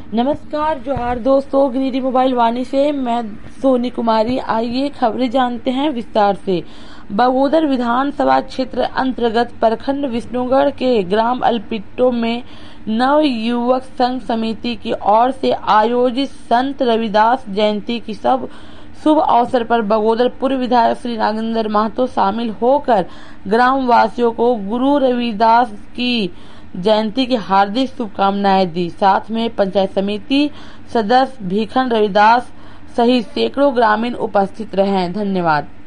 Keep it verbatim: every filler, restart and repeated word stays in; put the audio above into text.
नमस्कार जोहार दोस्तों, गिरिडीह मोबाइल वाणी से मैं सोनी कुमारी। आइए खबरें जानते हैं विस्तार से। बगोदर विधानसभा क्षेत्र अंतर्गत प्रखंड विष्णुगढ़ के ग्राम अल्पिट्टो में नव युवक संघ समिति की ओर से आयोजित संत रविदास जयंती की सब शुभ अवसर पर बगोदर पूर्व विधायक श्री नागेंद्र महतो शामिल होकर ग्राम वासियों को गुरु रविदास की जयंती की हार्दिक शुभकामनाएं दी। साथ में पंचायत समिति सदस्य भीखन रविदास सहित सैकड़ों ग्रामीण उपस्थित रहे। धन्यवाद।